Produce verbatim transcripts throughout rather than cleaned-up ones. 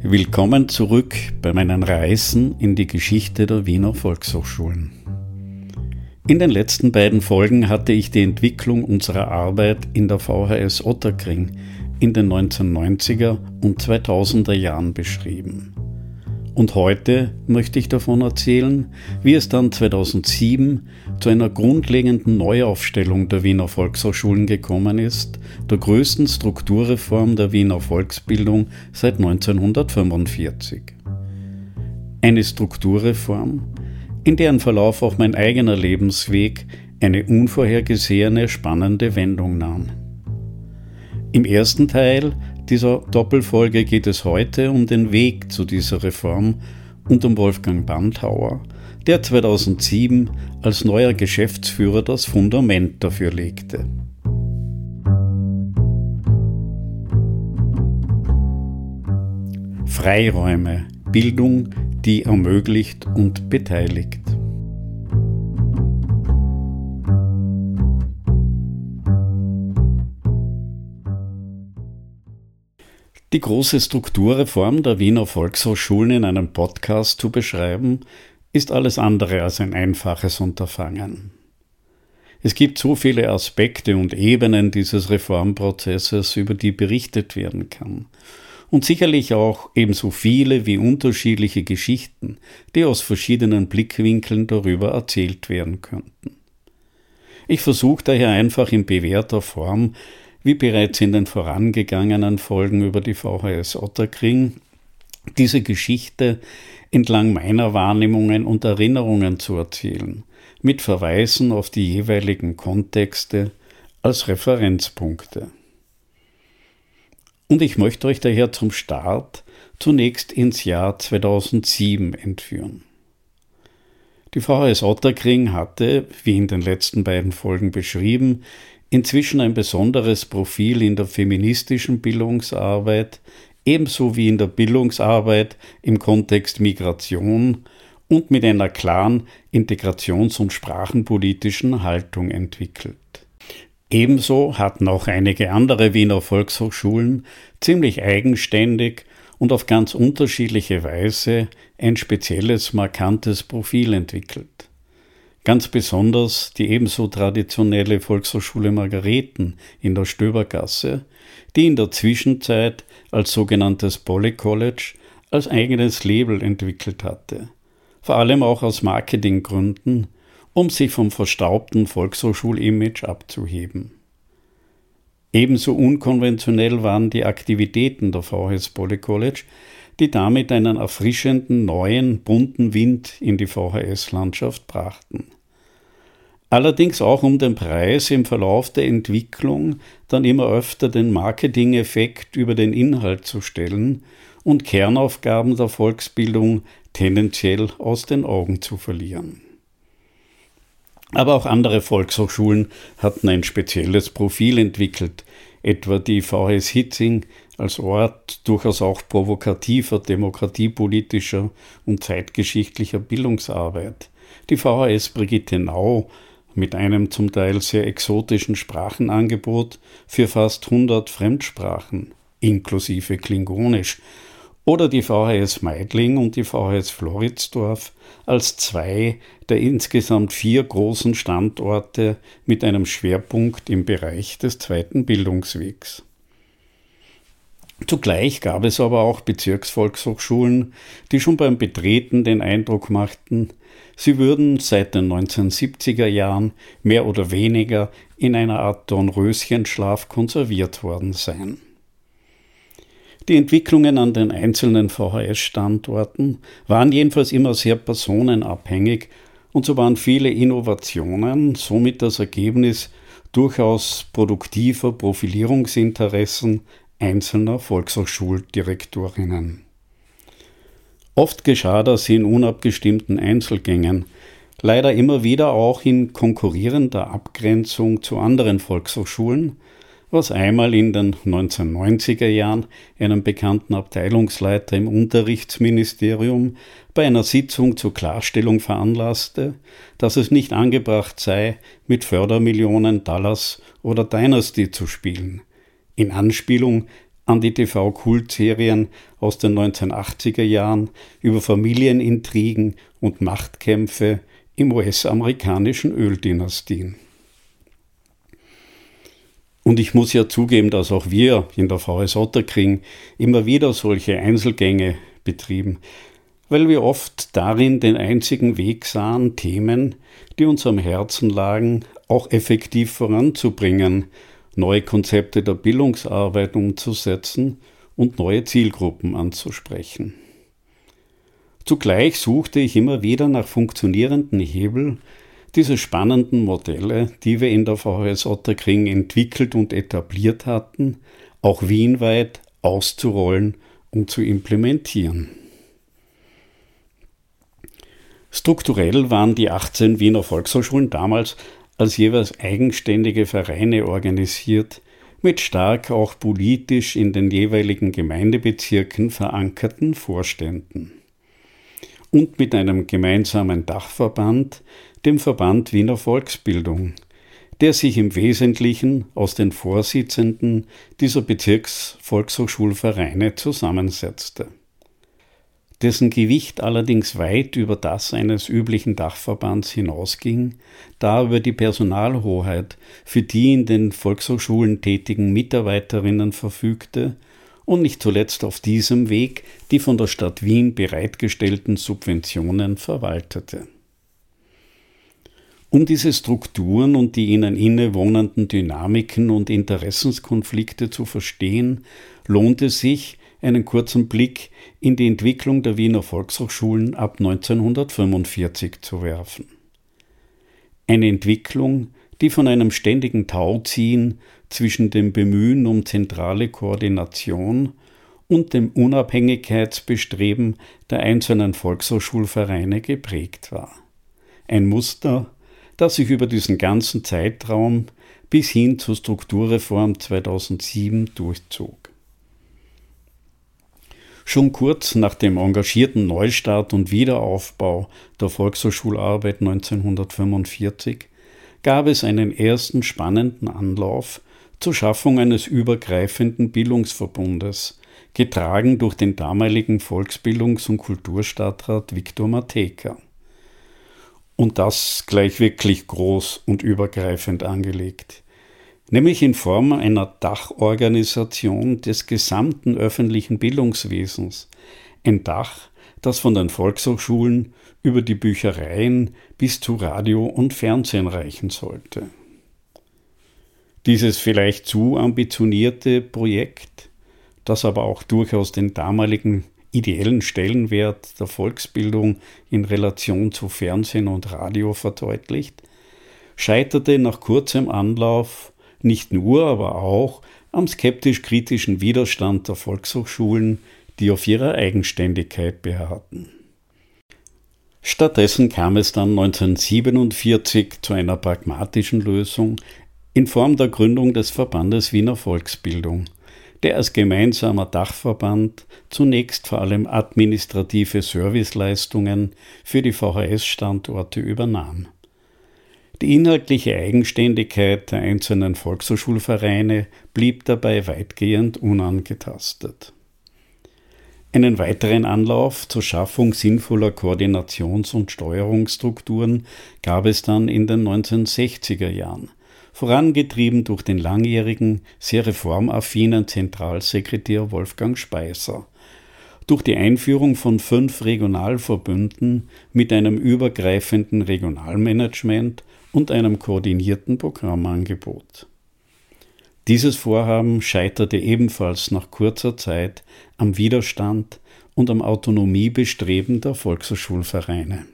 Willkommen zurück bei meinen Reisen in die Geschichte der Wiener Volkshochschulen. In den letzten beiden Folgen hatte ich die Entwicklung unserer Arbeit in der V H S Ottakring in den neunzehnhundertneunziger und zweitausender Jahren beschrieben. Und heute möchte ich davon erzählen, wie es dann zweitausendsieben zu einer grundlegenden Neuaufstellung der Wiener Volkshochschulen gekommen ist, der größten Strukturreform der Wiener Volksbildung seit neunzehnhundertfünfundvierzig. Eine Strukturreform, in deren Verlauf auch mein eigener Lebensweg eine unvorhergesehene, spannende Wendung nahm. Im ersten Teil dieser Doppelfolge geht es heute um den Weg zu dieser Reform und um Wolfgang Bandhauer, der zweitausendsieben als neuer Geschäftsführer das Fundament dafür legte. Freiräume, Bildung, die ermöglicht und beteiligt. Die große Strukturreform der Wiener Volkshochschulen in einem Podcast zu beschreiben, ist alles andere als ein einfaches Unterfangen. Es gibt so viele Aspekte und Ebenen dieses Reformprozesses, über die berichtet werden kann. Und sicherlich auch ebenso viele wie unterschiedliche Geschichten, die aus verschiedenen Blickwinkeln darüber erzählt werden könnten. Ich versuche daher einfach in bewährter Form, wie bereits in den vorangegangenen Folgen über die V H S Ottakring, diese Geschichte entlang meiner Wahrnehmungen und Erinnerungen zu erzählen, mit Verweisen auf die jeweiligen Kontexte als Referenzpunkte. Und ich möchte euch daher zum Start zunächst ins Jahr zweitausendsieben entführen. Die V H S Ottakring hatte, wie in den letzten beiden Folgen beschrieben, inzwischen ein besonderes Profil in der feministischen Bildungsarbeit, ebenso wie in der Bildungsarbeit im Kontext Migration und mit einer klaren integrations- und sprachenpolitischen Haltung entwickelt. Ebenso hatten auch einige andere Wiener Volkshochschulen ziemlich eigenständig und auf ganz unterschiedliche Weise ein spezielles, markantes Profil entwickelt. Ganz besonders die ebenso traditionelle Volkshochschule Margareten in der Stöbergasse, die in der Zwischenzeit als sogenanntes Poly College als eigenes Label entwickelt hatte, vor allem auch aus Marketinggründen, um sich vom verstaubten Volkshochschul-Image abzuheben. Ebenso unkonventionell waren die Aktivitäten der V H S Poly College, die damit einen erfrischenden, neuen, bunten Wind in die V H S-Landschaft brachten. Allerdings auch um den Preis im Verlauf der Entwicklung dann immer öfter den Marketing-Effekt über den Inhalt zu stellen und Kernaufgaben der Volksbildung tendenziell aus den Augen zu verlieren. Aber auch andere Volkshochschulen hatten ein spezielles Profil entwickelt, etwa die V H S Hitzing als Ort durchaus auch provokativer, demokratiepolitischer und zeitgeschichtlicher Bildungsarbeit, die V H S Brigittenau mit einem zum Teil sehr exotischen Sprachenangebot für fast hundert Fremdsprachen, inklusive Klingonisch, oder die V H S Meidling und die V H S Floridsdorf als zwei der insgesamt vier großen Standorte mit einem Schwerpunkt im Bereich des zweiten Bildungswegs. Zugleich gab es aber auch Bezirksvolkshochschulen, die schon beim Betreten den Eindruck machten, sie würden seit den neunzehnhundertsiebziger Jahren mehr oder weniger in einer Art Dornröschenschlaf konserviert worden sein. Die Entwicklungen an den einzelnen V H S-Standorten waren jedenfalls immer sehr personenabhängig und so waren viele Innovationen somit das Ergebnis durchaus produktiver Profilierungsinteressen einzelner Volkshochschuldirektorinnen. Oft geschah das in unabgestimmten Einzelgängen, leider immer wieder auch in konkurrierender Abgrenzung zu anderen Volkshochschulen, was einmal in den neunzehnhundertneunziger Jahren einen bekannten Abteilungsleiter im Unterrichtsministerium bei einer Sitzung zur Klarstellung veranlasste, dass es nicht angebracht sei, mit Fördermillionen Dallas oder Dynasty zu spielen, in Anspielung an die T V-Kultserien aus den neunzehnhundertachtziger Jahren über Familienintrigen und Machtkämpfe im U S-amerikanischen Öldynastien. Und ich muss ja zugeben, dass auch wir in der V S Ottakring immer wieder solche Einzelgänge betrieben, weil wir oft darin den einzigen Weg sahen, Themen, die uns am Herzen lagen, auch effektiv voranzubringen, neue Konzepte der Bildungsarbeit umzusetzen und neue Zielgruppen anzusprechen. Zugleich suchte ich immer wieder nach funktionierenden Hebel, diese spannenden Modelle, die wir in der V H S Ottakring entwickelt und etabliert hatten, auch wienweit auszurollen und zu implementieren. Strukturell waren die achtzehn Wiener Volkshochschulen damals als jeweils eigenständige Vereine organisiert, mit stark auch politisch in den jeweiligen Gemeindebezirken verankerten Vorständen. Und mit einem gemeinsamen Dachverband, dem Verband Wiener Volksbildung, der sich im Wesentlichen aus den Vorsitzenden dieser Bezirksvolkshochschulvereine zusammensetzte. Dessen Gewicht allerdings weit über das eines üblichen Dachverbands hinausging, da über die Personalhoheit für die in den Volkshochschulen tätigen Mitarbeiterinnen verfügte und nicht zuletzt auf diesem Weg die von der Stadt Wien bereitgestellten Subventionen verwaltete. Um diese Strukturen und die ihnen innewohnenden Dynamiken und Interessenskonflikte zu verstehen, lohnt es sich, einen kurzen Blick in die Entwicklung der Wiener Volkshochschulen ab neunzehnhundertfünfundvierzig zu werfen. Eine Entwicklung, die von einem ständigen Tauziehen zwischen dem Bemühen um zentrale Koordination und dem Unabhängigkeitsbestreben der einzelnen Volkshochschulvereine geprägt war. Ein Muster, das sich über diesen ganzen Zeitraum bis hin zur Strukturreform zweitausendsieben durchzog. Schon kurz nach dem engagierten Neustart und Wiederaufbau der Volkshochschularbeit neunzehnhundertfünfundvierzig gab es einen ersten spannenden Anlauf zur Schaffung eines übergreifenden Bildungsverbundes, getragen durch den damaligen Volksbildungs- und Kulturstadtrat Viktor Matejka. Und das gleich wirklich groß und übergreifend angelegt, nämlich in Form einer Dachorganisation des gesamten öffentlichen Bildungswesens, ein Dach, das von den Volkshochschulen über die Büchereien bis zu Radio und Fernsehen reichen sollte. Dieses vielleicht zu ambitionierte Projekt, das aber auch durchaus den damaligen ideellen Stellenwert der Volksbildung in Relation zu Fernsehen und Radio verdeutlicht, scheiterte nach kurzem Anlauf nicht nur, aber auch am skeptisch-kritischen Widerstand der Volkshochschulen, die auf ihrer Eigenständigkeit beharrten. Stattdessen kam es dann neunzehnhundertsiebenundvierzig zu einer pragmatischen Lösung in Form der Gründung des Verbandes Wiener Volksbildung, der als gemeinsamer Dachverband zunächst vor allem administrative Serviceleistungen für die V H S-Standorte übernahm. Die inhaltliche Eigenständigkeit der einzelnen Volkshochschulvereine blieb dabei weitgehend unangetastet. Einen weiteren Anlauf zur Schaffung sinnvoller Koordinations- und Steuerungsstrukturen gab es dann in den neunzehnhundertsechziger Jahren, vorangetrieben durch den langjährigen, sehr reformaffinen Zentralsekretär Wolfgang Speiser, durch die Einführung von fünf Regionalverbünden mit einem übergreifenden Regionalmanagement und einem koordinierten Programmangebot. Dieses Vorhaben scheiterte ebenfalls nach kurzer Zeit am Widerstand und am Autonomiebestreben der Volkshochschulvereine.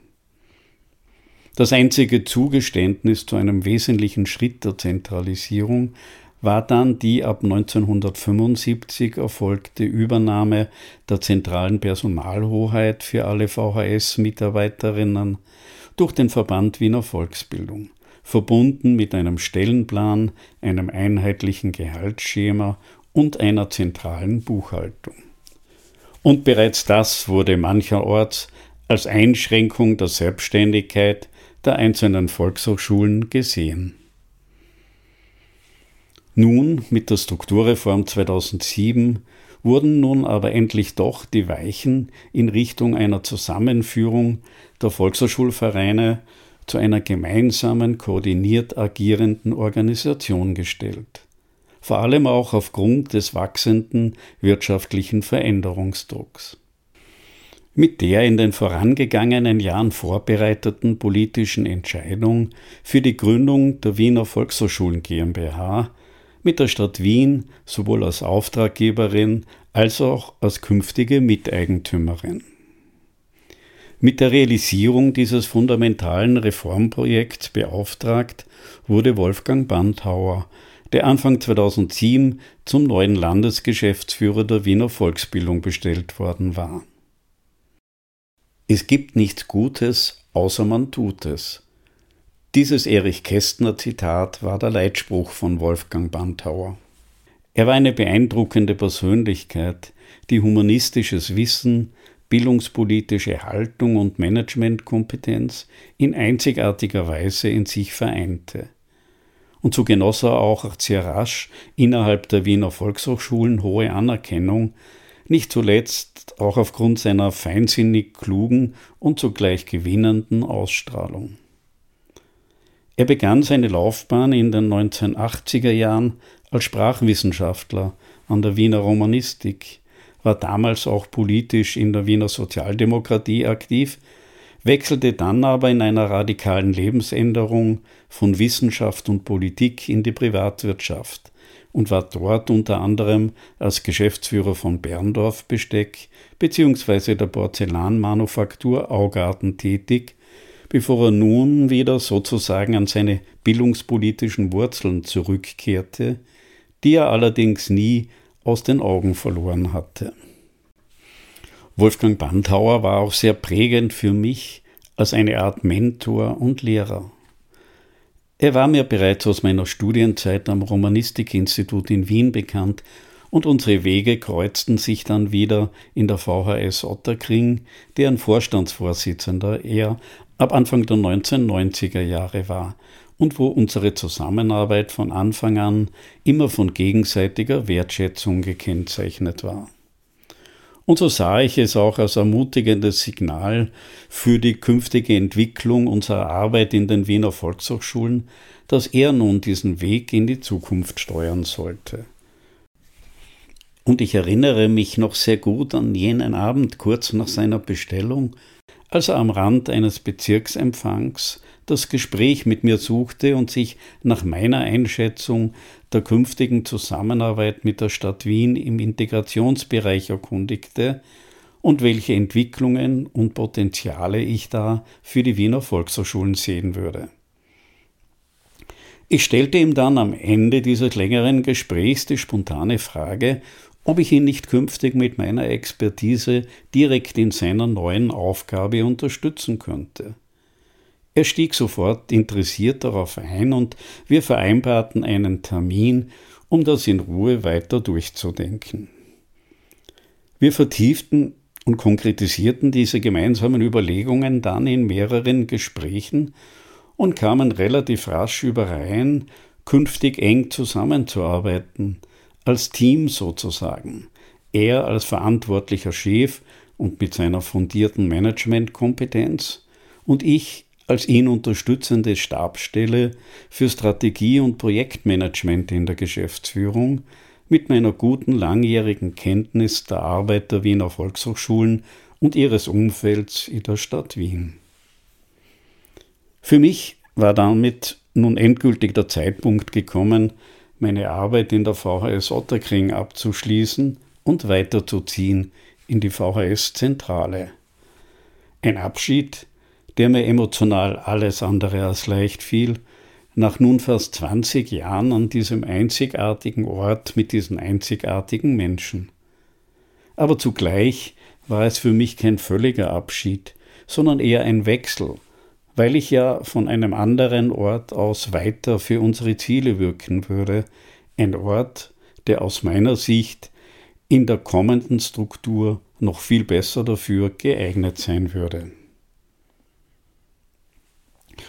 Das einzige Zugeständnis zu einem wesentlichen Schritt der Zentralisierung war dann die ab neunzehnhundertfünfundsiebzig erfolgte Übernahme der zentralen Personalhoheit für alle V H S-Mitarbeiterinnen durch den Verband Wiener Volksbildung, verbunden mit einem Stellenplan, einem einheitlichen Gehaltsschema und einer zentralen Buchhaltung. Und bereits das wurde mancherorts als Einschränkung der Selbstständigkeit der einzelnen Volkshochschulen gesehen. Nun, mit der Strukturreform zweitausendsieben, wurden nun aber endlich doch die Weichen in Richtung einer Zusammenführung der Volkshochschulvereine zu einer gemeinsamen, koordiniert agierenden Organisation gestellt. Vor allem auch aufgrund des wachsenden wirtschaftlichen Veränderungsdrucks. Mit der in den vorangegangenen Jahren vorbereiteten politischen Entscheidung für die Gründung der Wiener Volkshochschulen GmbH mit der Stadt Wien sowohl als Auftraggeberin als auch als künftige Miteigentümerin. Mit der Realisierung dieses fundamentalen Reformprojekts beauftragt wurde Wolfgang Bandhauer, der Anfang zweitausendsieben zum neuen Landesgeschäftsführer der Wiener Volksbildung bestellt worden war. Es gibt nichts Gutes, außer man tut es. Dieses Erich Kästner Zitat war der Leitspruch von Wolfgang Bandhauer. Er war eine beeindruckende Persönlichkeit, die humanistisches Wissen, bildungspolitische Haltung und Managementkompetenz in einzigartiger Weise in sich vereinte. Und so genoss er auch sehr rasch innerhalb der Wiener Volkshochschulen hohe Anerkennung, nicht zuletzt auch aufgrund seiner feinsinnig klugen und zugleich gewinnenden Ausstrahlung. Er begann seine Laufbahn in den neunzehnhundertachtziger Jahren als Sprachwissenschaftler an der Wiener Romanistik, war damals auch politisch in der Wiener Sozialdemokratie aktiv, wechselte dann aber in einer radikalen Lebensänderung von Wissenschaft und Politik in die Privatwirtschaft und war dort unter anderem als Geschäftsführer von Berndorf Besteck bzw. der Porzellanmanufaktur Augarten tätig, bevor er nun wieder sozusagen an seine bildungspolitischen Wurzeln zurückkehrte, die er allerdings nie aus den Augen verloren hatte. Wolfgang Bandhauer war auch sehr prägend für mich als eine Art Mentor und Lehrer. Er war mir bereits aus meiner Studienzeit am Romanistikinstitut in Wien bekannt und unsere Wege kreuzten sich dann wieder in der V H S Ottakring, deren Vorstandsvorsitzender er ab Anfang der neunzehnhundertneunziger Jahre war und wo unsere Zusammenarbeit von Anfang an immer von gegenseitiger Wertschätzung gekennzeichnet war. Und so sah ich es auch als ermutigendes Signal für die künftige Entwicklung unserer Arbeit in den Wiener Volkshochschulen, dass er nun diesen Weg in die Zukunft steuern sollte. Und ich erinnere mich noch sehr gut an jenen Abend kurz nach seiner Bestellung, als er am Rand eines Bezirksempfangs das Gespräch mit mir suchte und sich nach meiner Einschätzung der künftigen Zusammenarbeit mit der Stadt Wien im Integrationsbereich erkundigte und welche Entwicklungen und Potenziale ich da für die Wiener Volkshochschulen sehen würde. Ich stellte ihm dann am Ende dieses längeren Gesprächs die spontane Frage, ob ich ihn nicht künftig mit meiner Expertise direkt in seiner neuen Aufgabe unterstützen könnte. Er stieg sofort interessiert darauf ein und wir vereinbarten einen Termin, um das in Ruhe weiter durchzudenken. Wir vertieften und konkretisierten diese gemeinsamen Überlegungen dann in mehreren Gesprächen und kamen relativ rasch überein, künftig eng zusammenzuarbeiten, als Team sozusagen. Er als verantwortlicher Chef und mit seiner fundierten Managementkompetenz und ich als ihn unterstützende Stabsstelle für Strategie- und Projektmanagement in der Geschäftsführung mit meiner guten langjährigen Kenntnis der Arbeit der Wiener Volkshochschulen und ihres Umfelds in der Stadt Wien. Für mich war damit nun endgültig der Zeitpunkt gekommen, meine Arbeit in der V H S Ottakring abzuschließen und weiterzuziehen in die V H S-Zentrale. Ein Abschied, der mir emotional alles andere als leicht fiel, nach nun fast zwanzig Jahren an diesem einzigartigen Ort mit diesen einzigartigen Menschen. Aber zugleich war es für mich kein völliger Abschied, sondern eher ein Wechsel, weil ich ja von einem anderen Ort aus weiter für unsere Ziele wirken würde, ein Ort, der aus meiner Sicht in der kommenden Struktur noch viel besser dafür geeignet sein würde.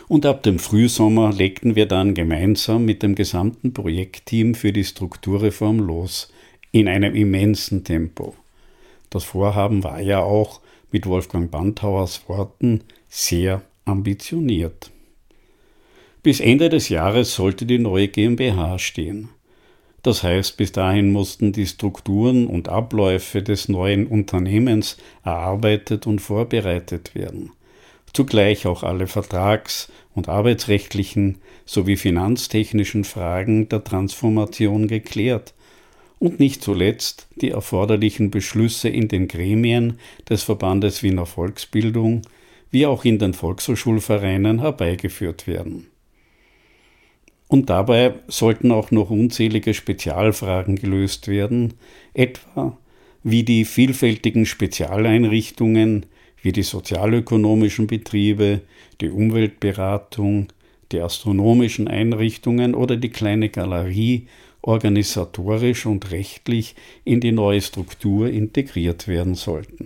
Und ab dem Frühsommer legten wir dann gemeinsam mit dem gesamten Projektteam für die Strukturreform los, in einem immensen Tempo. Das Vorhaben war ja auch, mit Wolfgang Banthauers Worten, sehr ambitioniert. Bis Ende des Jahres sollte die neue GmbH stehen. Das heißt, bis dahin mussten die Strukturen und Abläufe des neuen Unternehmens erarbeitet und vorbereitet werden. Zugleich auch alle vertrags- und arbeitsrechtlichen sowie finanztechnischen Fragen der Transformation geklärt und nicht zuletzt die erforderlichen Beschlüsse in den Gremien des Verbandes Wiener Volksbildung wie auch in den Volkshochschulvereinen herbeigeführt werden. Und dabei sollten auch noch unzählige Spezialfragen gelöst werden, etwa wie die vielfältigen Spezialeinrichtungen, wie die sozialökonomischen Betriebe, die Umweltberatung, die astronomischen Einrichtungen oder die kleine Galerie organisatorisch und rechtlich in die neue Struktur integriert werden sollten.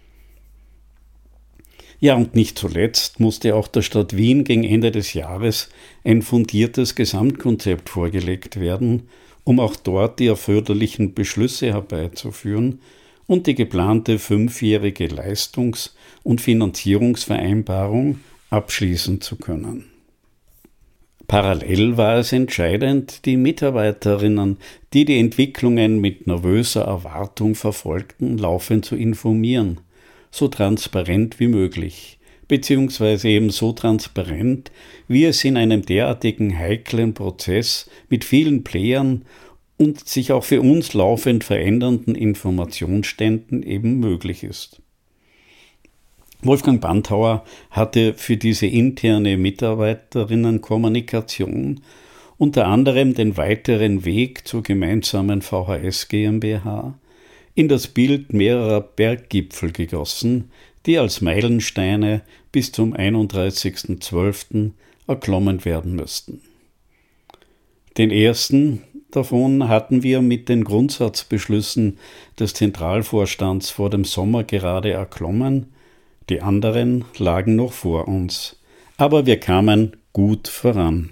Ja, und nicht zuletzt musste auch der Stadt Wien gegen Ende des Jahres ein fundiertes Gesamtkonzept vorgelegt werden, um auch dort die erforderlichen Beschlüsse herbeizuführen und die geplante fünfjährige Leistungs- und Finanzierungsvereinbarung abschließen zu können. Parallel war es entscheidend, die Mitarbeiterinnen, die die Entwicklungen mit nervöser Erwartung verfolgten, laufend zu informieren, so transparent wie möglich, beziehungsweise eben so transparent, wie es in einem derartigen heiklen Prozess mit vielen Playern und sich auch für uns laufend verändernden Informationsständen eben möglich ist. Wolfgang Banthauer hatte für diese interne Mitarbeiterinnenkommunikation unter anderem den weiteren Weg zur gemeinsamen V H S GmbH in das Bild mehrerer Berggipfel gegossen, die als Meilensteine bis zum einunddreißigsten zwölften erklommen werden müssten. Den ersten davon hatten wir mit den Grundsatzbeschlüssen des Zentralvorstands vor dem Sommer gerade erklommen, die anderen lagen noch vor uns, aber wir kamen gut voran.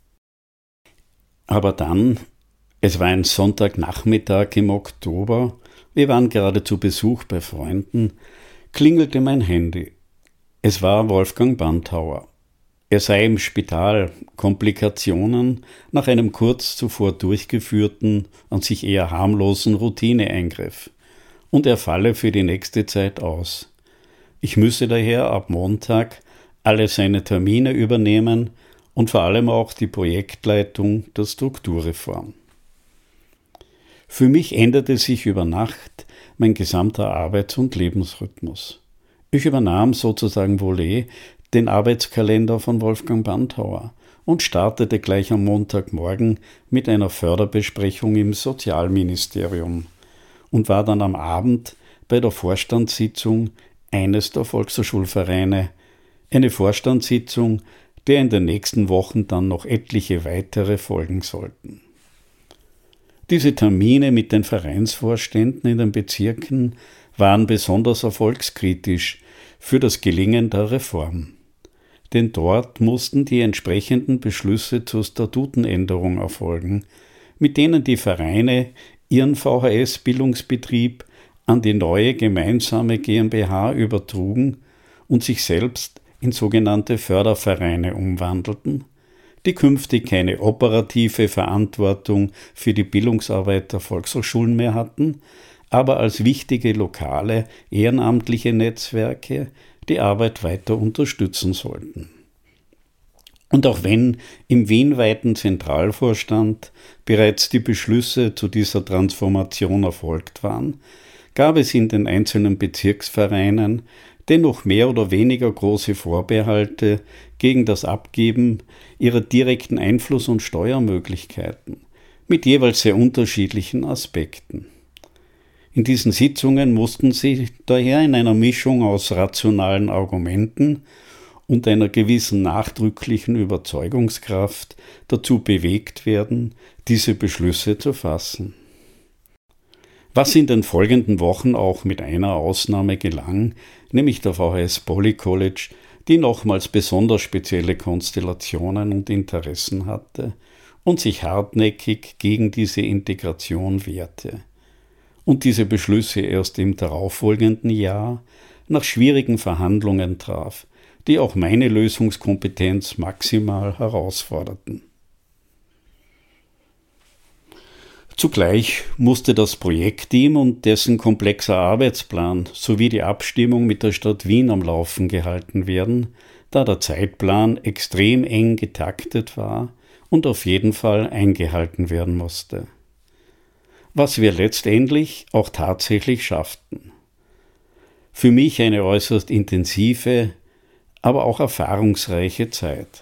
Aber dann, es war ein Sonntagnachmittag im Oktober, wir waren gerade zu Besuch bei Freunden, klingelte mein Handy. Es war Wolfgang Banthauer. Er sei im Spital, Komplikationen nach einem kurz zuvor durchgeführten, an sich eher harmlosen Routineeingriff. Und er falle für die nächste Zeit aus. Ich müsse daher ab Montag alle seine Termine übernehmen und vor allem auch die Projektleitung der Strukturreform. Für mich änderte sich über Nacht mein gesamter Arbeits- und Lebensrhythmus. Ich übernahm sozusagen volé den Arbeitskalender von Wolfgang Banthauer und startete gleich am Montagmorgen mit einer Förderbesprechung im Sozialministerium und war dann am Abend bei der Vorstandssitzung eines der Volkshochschulvereine, eine Vorstandssitzung, der in den nächsten Wochen dann noch etliche weitere folgen sollten. Diese Termine mit den Vereinsvorständen in den Bezirken waren besonders erfolgskritisch für das Gelingen der Reform. Denn dort mussten die entsprechenden Beschlüsse zur Statutenänderung erfolgen, mit denen die Vereine ihren V H S-Bildungsbetrieb an die neue gemeinsame GmbH übertrugen und sich selbst in sogenannte Fördervereine umwandelten, die künftig keine operative Verantwortung für die Bildungsarbeit der Volkshochschulen mehr hatten, aber als wichtige lokale, ehrenamtliche Netzwerke die Arbeit weiter unterstützen sollten. Und auch wenn im wienweiten Zentralvorstand bereits die Beschlüsse zu dieser Transformation erfolgt waren, gab es in den einzelnen Bezirksvereinen dennoch mehr oder weniger große Vorbehalte gegen das Abgeben ihrer direkten Einfluss- und Steuermöglichkeiten, mit jeweils sehr unterschiedlichen Aspekten. In diesen Sitzungen mussten sie daher in einer Mischung aus rationalen Argumenten und einer gewissen nachdrücklichen Überzeugungskraft dazu bewegt werden, diese Beschlüsse zu fassen. Was in den folgenden Wochen auch mit einer Ausnahme gelang, nämlich der V H S Poly College, die nochmals besonders spezielle Konstellationen und Interessen hatte und sich hartnäckig gegen diese Integration wehrte und diese Beschlüsse erst im darauffolgenden Jahr nach schwierigen Verhandlungen traf, die auch meine Lösungskompetenz maximal herausforderten. Zugleich musste das Projektteam und dessen komplexer Arbeitsplan sowie die Abstimmung mit der Stadt Wien am Laufen gehalten werden, da der Zeitplan extrem eng getaktet war und auf jeden Fall eingehalten werden musste. Was wir letztendlich auch tatsächlich schafften. Für mich eine äußerst intensive, aber auch erfahrungsreiche Zeit.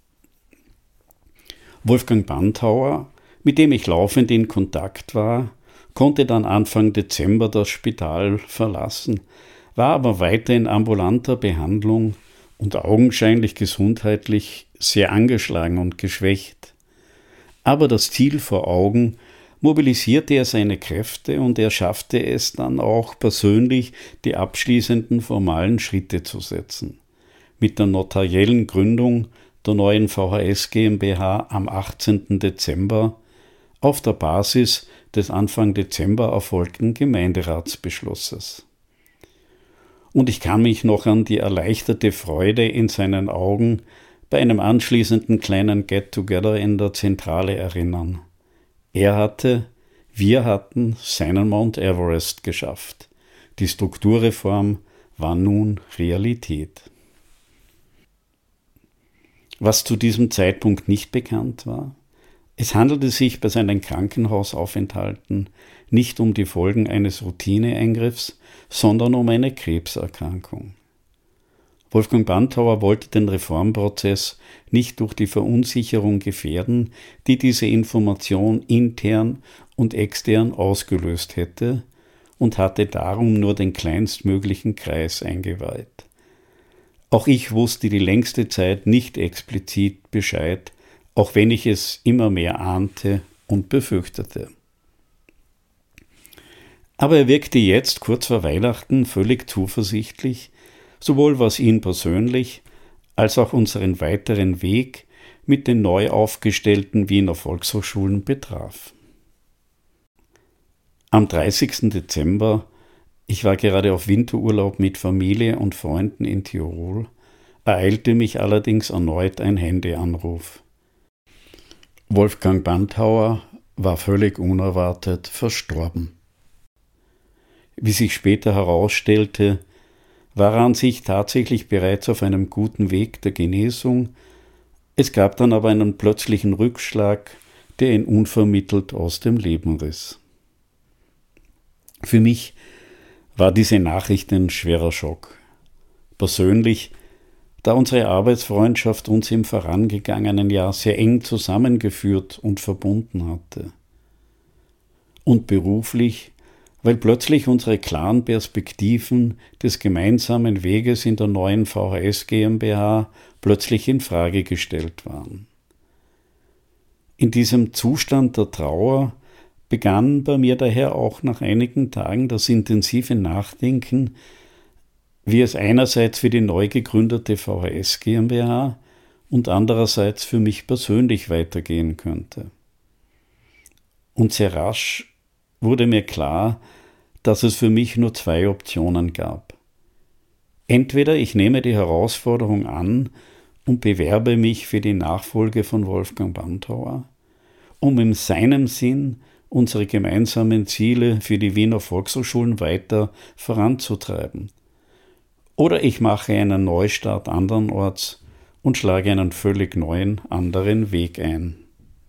Wolfgang Banthauer, mit dem ich laufend in Kontakt war, konnte dann Anfang Dezember das Spital verlassen, war aber weiter in ambulanter Behandlung und augenscheinlich gesundheitlich sehr angeschlagen und geschwächt. Aber das Ziel vor Augen mobilisierte er seine Kräfte und er schaffte es dann auch persönlich, die abschließenden formalen Schritte zu setzen. Mit der notariellen Gründung der neuen V H S GmbH am achtzehnten Dezember auf der Basis des Anfang Dezember erfolgten Gemeinderatsbeschlusses. Und ich kann mich noch an die erleichterte Freude in seinen Augen bei einem anschließenden kleinen Get-Together in der Zentrale erinnern. Er hatte, wir hatten seinen Mount Everest geschafft. Die Strukturreform war nun Realität. Was zu diesem Zeitpunkt nicht bekannt war: Es handelte sich bei seinen Krankenhausaufenthalten nicht um die Folgen eines Routineeingriffs, sondern um eine Krebserkrankung. Wolfgang Banthauer wollte den Reformprozess nicht durch die Verunsicherung gefährden, die diese Information intern und extern ausgelöst hätte, und hatte darum nur den kleinstmöglichen Kreis eingeweiht. Auch ich wusste die längste Zeit nicht explizit Bescheid, auch wenn ich es immer mehr ahnte und befürchtete. Aber er wirkte jetzt kurz vor Weihnachten völlig zuversichtlich, sowohl was ihn persönlich als auch unseren weiteren Weg mit den neu aufgestellten Wiener Volkshochschulen betraf. Am dreißigsten Dezember, ich war gerade auf Winterurlaub mit Familie und Freunden in Tirol, ereilte mich allerdings erneut ein Handyanruf. Wolfgang Banthauer war völlig unerwartet verstorben. Wie sich später herausstellte, war er an sich tatsächlich bereits auf einem guten Weg der Genesung. Es gab dann aber einen plötzlichen Rückschlag, der ihn unvermittelt aus dem Leben riss. Für mich war diese Nachricht ein schwerer Schock. Persönlich, da unsere Arbeitsfreundschaft uns im vorangegangenen Jahr sehr eng zusammengeführt und verbunden hatte. Und beruflich, weil plötzlich unsere klaren Perspektiven des gemeinsamen Weges in der neuen V H S GmbH plötzlich in Frage gestellt waren. In diesem Zustand der Trauer begann bei mir daher auch nach einigen Tagen das intensive Nachdenken, wie es einerseits für die neu gegründete V H S GmbH und andererseits für mich persönlich weitergehen könnte. Und sehr rasch wurde mir klar, dass es für mich nur zwei Optionen gab. Entweder ich nehme die Herausforderung an und bewerbe mich für die Nachfolge von Wolfgang Banthauer, um in seinem Sinn unsere gemeinsamen Ziele für die Wiener Volkshochschulen weiter voranzutreiben. Oder ich mache einen Neustart andernorts und schlage einen völlig neuen, anderen Weg ein.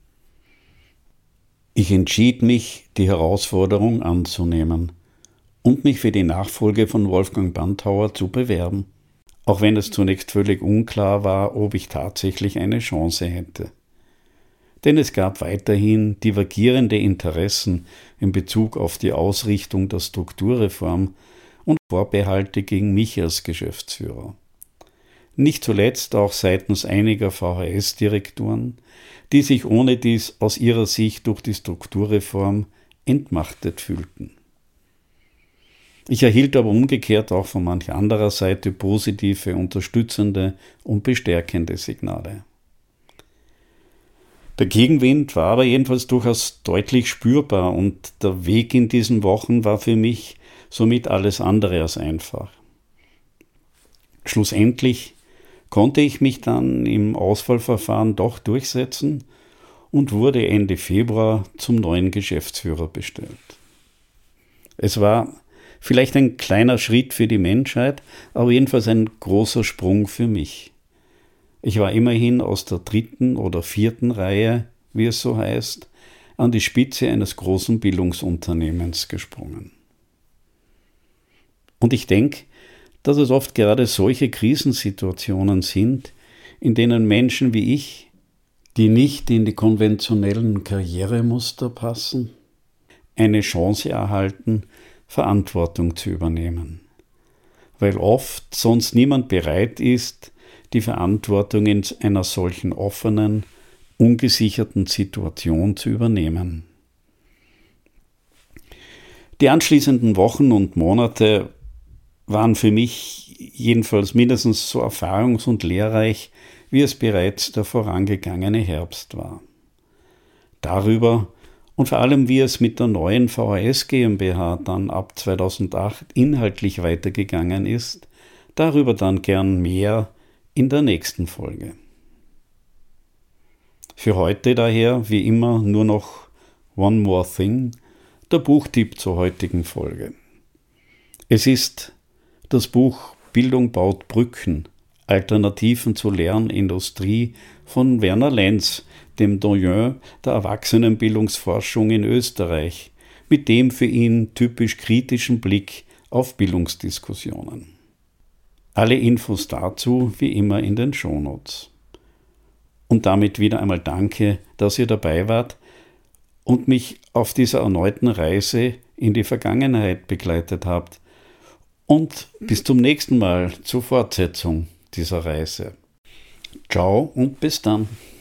Ich entschied mich, die Herausforderung anzunehmen und mich für die Nachfolge von Wolfgang Banthauer zu bewerben, auch wenn es zunächst völlig unklar war, ob ich tatsächlich eine Chance hätte. Denn es gab weiterhin divergierende Interessen in Bezug auf die Ausrichtung der Strukturreform und Vorbehalte gegen mich als Geschäftsführer. Nicht zuletzt auch seitens einiger V H S-Direktoren, die sich ohne dies aus ihrer Sicht durch die Strukturreform entmachtet fühlten. Ich erhielt aber umgekehrt auch von manch anderer Seite positive, unterstützende und bestärkende Signale. Der Gegenwind war aber jedenfalls durchaus deutlich spürbar und der Weg in diesen Wochen war für mich somit alles andere als einfach. Schlussendlich konnte ich mich dann im Auswahlverfahren doch durchsetzen und wurde Ende Februar zum neuen Geschäftsführer bestellt. Es war vielleicht ein kleiner Schritt für die Menschheit, aber jedenfalls ein großer Sprung für mich. Ich war immerhin aus der dritten oder vierten Reihe, wie es so heißt, an die Spitze eines großen Bildungsunternehmens gesprungen. Und ich denke, dass es oft gerade solche Krisensituationen sind, in denen Menschen wie ich, die nicht in die konventionellen Karrieremuster passen, eine Chance erhalten, Verantwortung zu übernehmen. Weil oft sonst niemand bereit ist, die Verantwortung in einer solchen offenen, ungesicherten Situation zu übernehmen. Die anschließenden Wochen und Monate waren für mich jedenfalls mindestens so erfahrungs- und lehrreich, wie es bereits der vorangegangene Herbst war. Darüber und vor allem, wie es mit der neuen V H S GmbH dann ab zweitausendacht inhaltlich weitergegangen ist, darüber dann gern mehr in der nächsten Folge. Für heute daher, wie immer, nur noch One More Thing, der Buchtipp zur heutigen Folge. Es ist das Buch Bildung baut Brücken, Alternativen zur Lernindustrie von Werner Lenz, dem Doyen der Erwachsenenbildungsforschung in Österreich, mit dem für ihn typisch kritischen Blick auf Bildungsdiskussionen. Alle Infos dazu wie immer in den Shownotes. Und damit wieder einmal danke, dass ihr dabei wart und mich auf dieser erneuten Reise in die Vergangenheit begleitet habt. Und bis zum nächsten Mal zur Fortsetzung dieser Reise. Ciao und bis dann.